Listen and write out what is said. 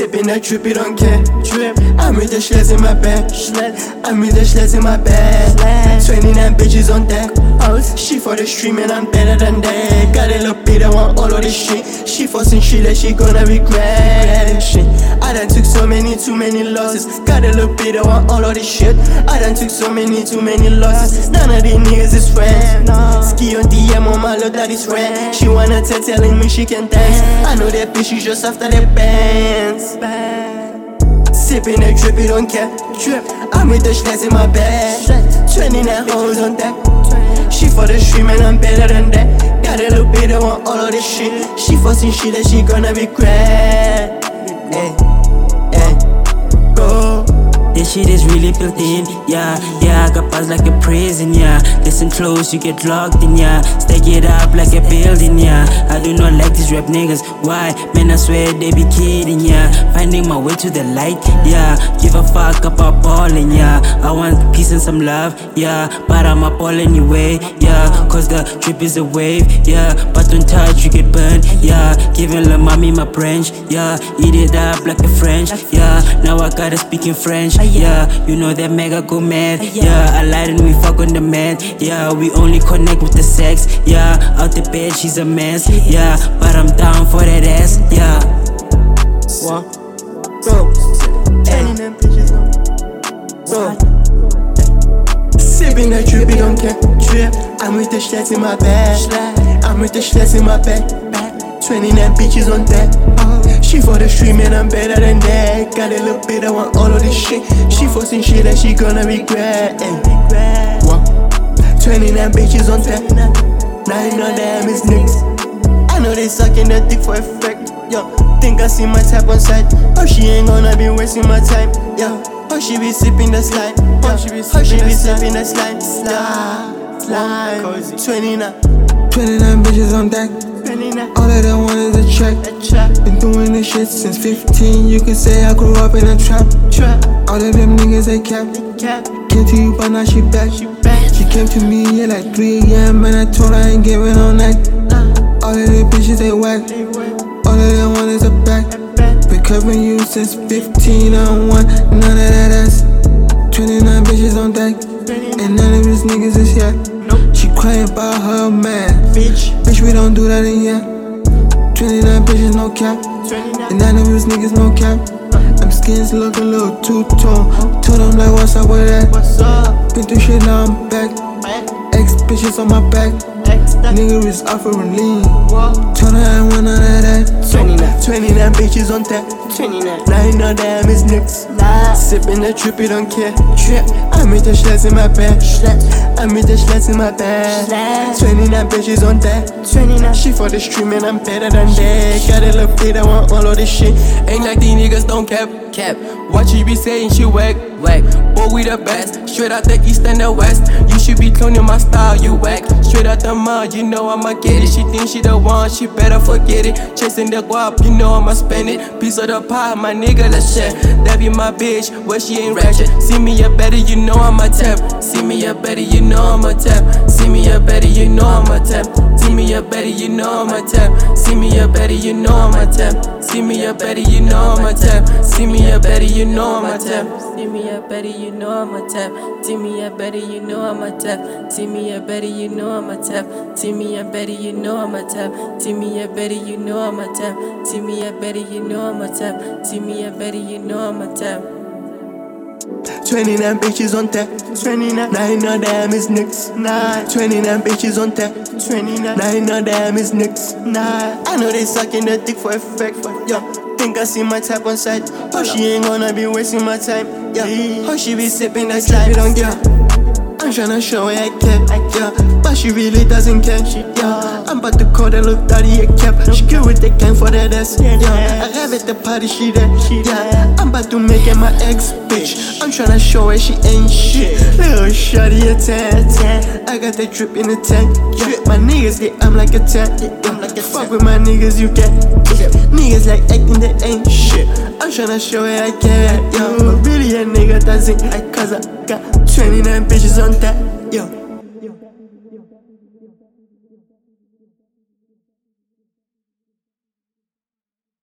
Sipping that drippy, don't care. Drip. I'm with the schlets in my bag. I'm with the schlets in my bag. 29 bitches on deck. She for the stream and I'm better than that. Got a little bit, I want all of this shit. She forcing shit that she gonna regret. Shit. I done took so many, too many losses. Got a little bit, I want all of this shit. I done took so many, too many losses. None of these niggas is friends. Ski on DM on my little daddy's friend. She wanna telling me she can dance. I know that bitch, she's just after the bands. Sipping that drippy, don't care. Drip. I'm with the schlets in my bag. 29 hoes on deck. She for the stream and I'm better than that. Got a little bit, I want all of this shit. She forcing shit that she gonna regret. Hey, hey, go. This shit is really built in, yeah. I got buzz like a prison, yeah. Listen close, you get locked in, yeah. Stack it up like a building, yeah. I do not like these rap niggas, why? Man, I swear they be kidding, yeah. Finding my way to the light, yeah. Give a fuck about balling, yeah. I want peace and some love, yeah. But I'm a ball anyway, yeah. Cause the drip is a wave, yeah. But don't touch, you get burned, yeah. Giving la mommy my branch, yeah. Eat it up like a French, yeah. Now I gotta speak in French, yeah. You know that mega go mad, yeah. I lied and we fuck on the man, yeah. We only connect with the sex, yeah. Out the bed, she's a mess, yeah. But I'm down for that ass, yeah. What? Go. Go. Sipping that drippy, don't care. Drip. I'm with the schlets in my bag. I'm with the schlets in my bag. 29 bitches on deck. She for the stream and I'm better than that. Got a little bit, I want all of this shit. She forcing shit that she gonna regret. What? 29 bitches on deck. 9 of them is niggas. I know they sucking that dick for effect. Yo, think I see my type on side. Oh, she ain't gonna be wasting my time. Yo, oh, she be sipping the slide. Oh, she be sipping the slide. Slide. 29 bitches on deck. All that I want is a check. Been doing this shit since 15. You could say I grew up in a trap. All of them niggas they cap. Came to you but now she back. She came to me at like 3 AM and I told her I ain't giving all night. All of the bitches they whack. All of them want is a back. Been covering you since 15. I don't want none of that ass. 29 bitches on deck. And none of these niggas is here. She crying about her man. Bitch, we don't do that in here. 29 bitches, no cap. And none of these niggas, no cap. I'm skins look a little two-tone. Told them like, what's up with that? Been through shit, now I'm back. Ex bitches on my back. Nigga is offering lean. Told her I ain't want none of that. 29 bitches on deck. 9 of them is niggas. Sipping that drippy, don't care. Drip. I'm with the schlets in my bag. I'm with the schlets in my bag. 29 bitches on deck. She for the stream and I'm better than that. Got a little bit, I want all of this shit. Ain't like these niggas don't cap. What she be saying, she whack. Boy, we the best. Straight out the east and the west. You should be cloning my style, you whack. Straight out the mud, you know I'ma get it. She think she the one, she better forget it. Chasing the guap, you know I'ma spend it. Piece of the pie, my nigga, let's share. That be my bitch, where she ain't ratchet. See me a better, you know I'm a tap. See me a better, you know I'm a tap. See me a better, you know I'm a tap. See me a better, you know I'm a tap. See me a better, you know I'm a tap. See me a better, you know I'm a tap. See me a better, you know I'm a tap. See me a better, you know I'm a tap. See me a better, you know I'm a tap. See me a better, you know I'm a tap. See me a better, you know I'm a tap. See me a better, you know I'm a tap. See me a better, you know I'm a tap. See me a better, you know I'm a tap. 29 bitches on deck. 9 of them is niggas. 29 bitches on deck. 9 of them is niggas. I know they sucking the dick for effect. Yo, think I see my type on side. Oh, she ain't gonna be wasting my time. Yeah, oh, she be sipping that slide. I'm tryna show her I care, yeah, but she really doesn't care, yeah. I'm about to call that little daddy a cap. She good with the gang for that ass, yeah. I have at the party, she there, yeah. I'm about to make her my ex bitch. I'm tryna show her she ain't shit. Little shawty a 10. I got that drip in the tank, yeah. My niggas get, I'm like a 10, yeah. Fuck with my niggas, you get, yeah. Niggas like acting they ain't shit. I'm tryna show her I care, yeah. But really a nigga doesn't, cause I got 29 bitches on that, yo.